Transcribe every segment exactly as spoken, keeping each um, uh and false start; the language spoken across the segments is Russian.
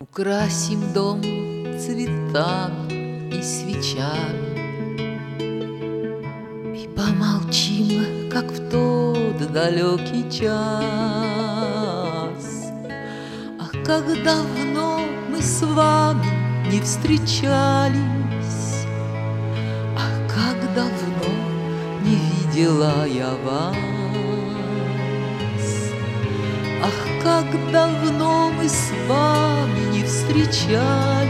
Украсим дом цветами и свечами и помолчим, как в тот далекий час. Ах, как давно мы с вами не встречались, ах, как давно не видела я вас. Ах, как давно мы с вами не встречались,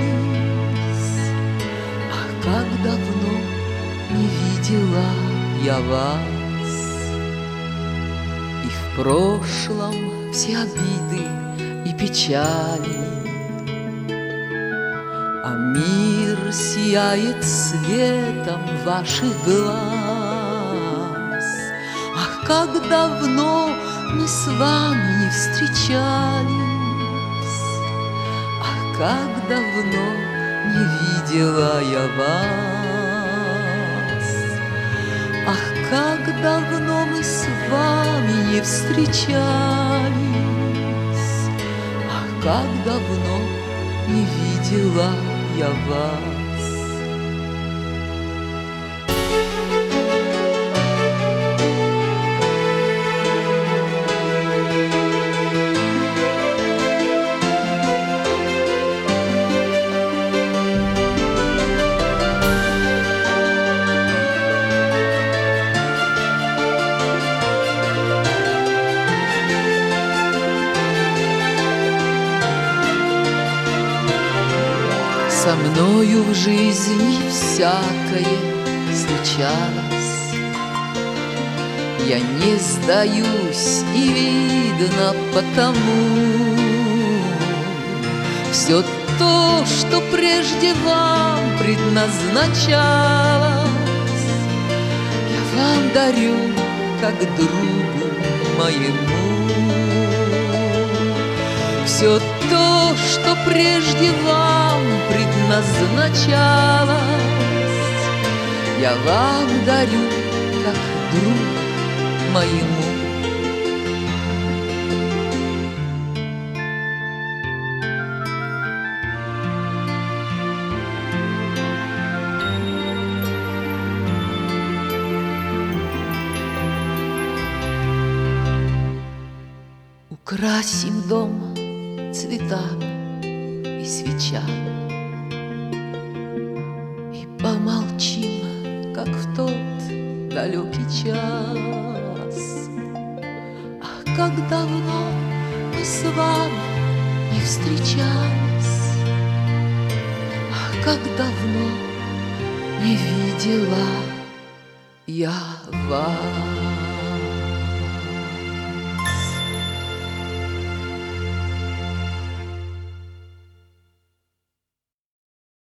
ах, как давно не видела я вас. И в прошлом все обиды и печали, а мир сияет светом ваших глаз. Ах, как давно мы с вами не встречались, ах, как давно не видела я вас. Ах, как давно мы с вами не встречались, ах, как давно не видела я вас. Со мною в жизни всякое случалось, я не сдаюсь, и видно потому. Все то, что прежде вам предназначалось, я вам дарю, как другу моему. Все то, что прежде вам предназначалось, я вам дарю, как другу моему. Украсим дом цветами и свечами и помолчим, как в тот далекий час. Ах, как давно мы с вами не встречались, ах, как давно не видела я вас.